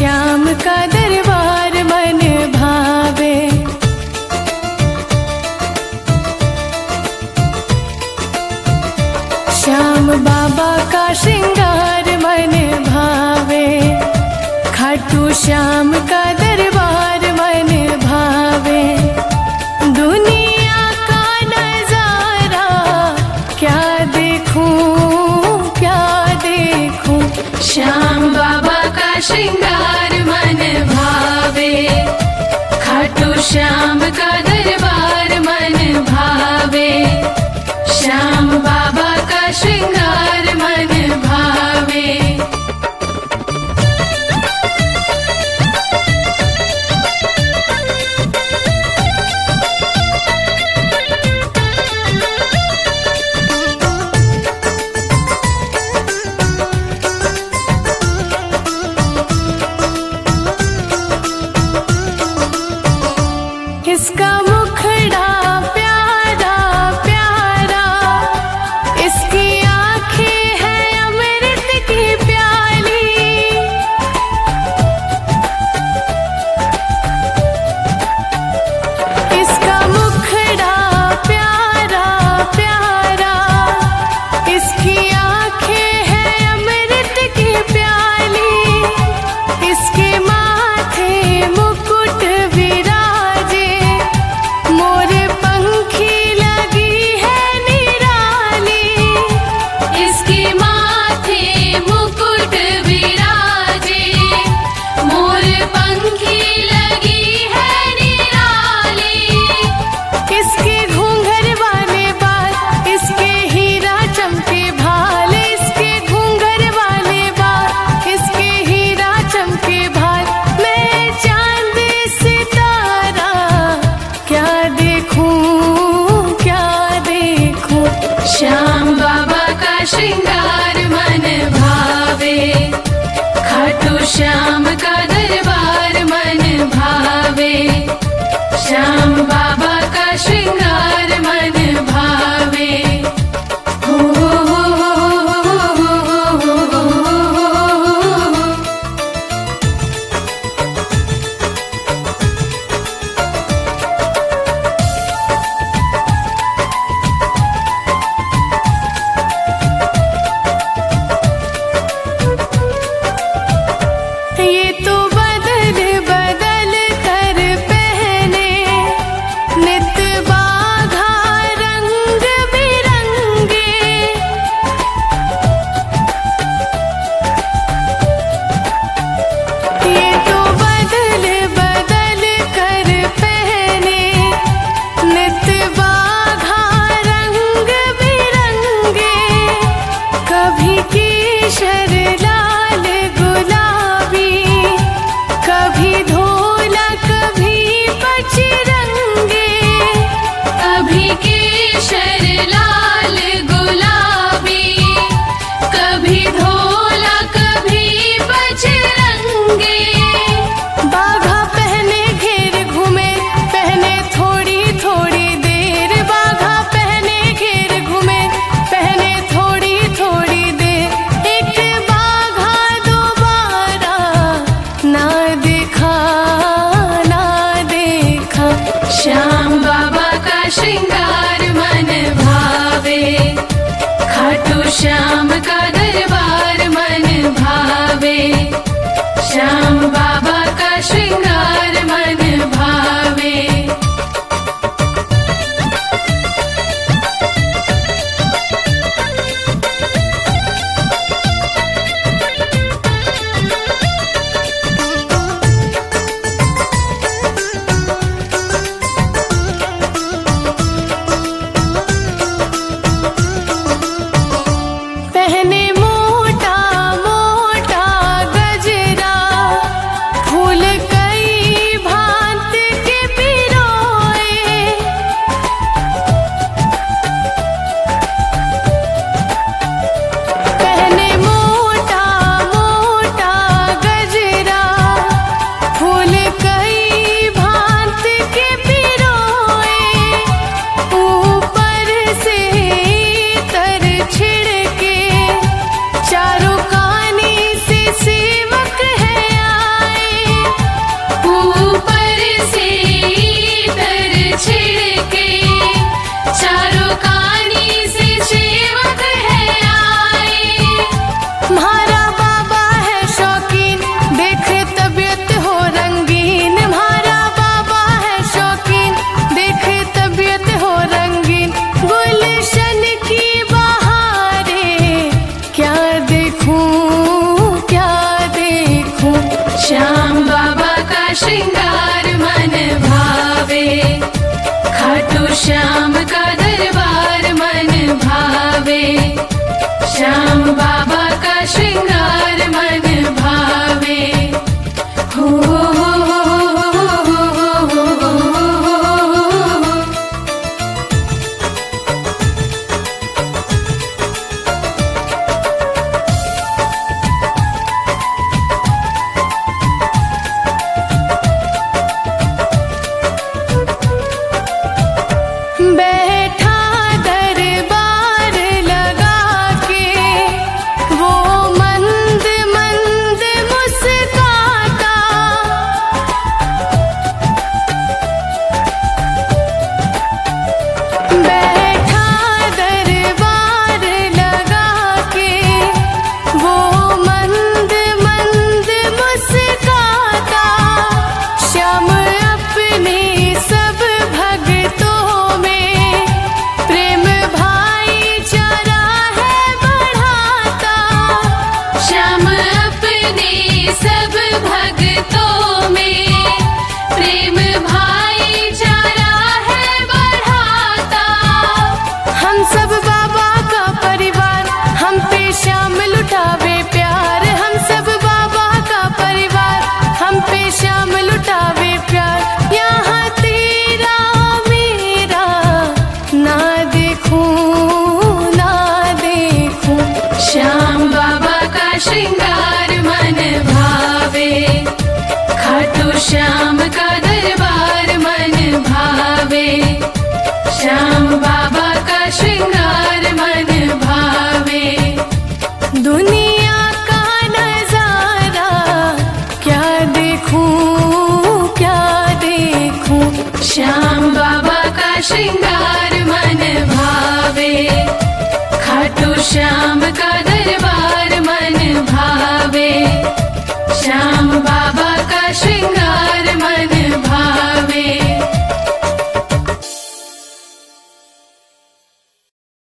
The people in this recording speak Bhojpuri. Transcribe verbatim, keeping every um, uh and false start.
श्याम का दरबार मन भावे। श्याम बाबा का श्रृंगार मन भावे। खाटू श्याम का दरबार मन भावे। दुनिया का नजारा क्या देखूं क्या देखूं, श्याम बाबा का श्रृंगार मन भावे। खाटू श्याम का दरबार मन भावे। श्याम बाबा का श्रृंगार मन भावे। इसका मुखड़ा प्यारा प्यारा, इसकी आँखें हैं अमृत की प्याली। इसका मुखड़ा प्यारा प्यारा, इसकी आँखें हैं अमृत की प्याली। इसके माथे मुकुट विराजे, मोर पंखी लगी है निराली। इसके माथे मुकुट विराजे, मोर पंखी लगी है निराली। इसके घूंघर वाले बाल, इसके हीरा चमके भाल। इसके घूंघर वाले बाल, इसके हीरा चमके भाल। मैं चांद सितारा क्या देखूं क्या देखूं, श्याम बाबा का श्रृंगार मन भावे। खाटू श्याम का दरबार मन भावे। श्याम बाबा का श्रृंगार मन भावे। हो हो हो हो हो हो हो। ये तो बदल बदल कर पहने, नित बाघा रंग बिरंगे। ये तो बदल बदल कर पहने, नित बाघा रंग बिरंगे। कभी केशर लाल गुलाबी, कभी धोला कभी पचरंगे। कभी केशर लाल गुलाबी, कभी धोला कभी पचरंगे। बाघा पहने घेर घूमे, पहने थोड़ी थोड़ी देर। बाघा पहने घेर घूमे, पहने थोड़ी थोड़ी देर। एक बाघा दोबारा ना देखा ना देखा, श्याम बाबा का श्रृंगार मन भावे। खाटू श्याम का दरबार मन भावे। श्याम बाबा का श्रृंगार मन भावे। पहने खाटू श्याम का दरबार मन भावे, श्याम बाबा का श्रृंगार मन भावे। दुनिया का नजारा क्या देखूं क्या देखूं, श्याम बाबा का श्रृंगार मन भावे, खाटू श्याम का दरबार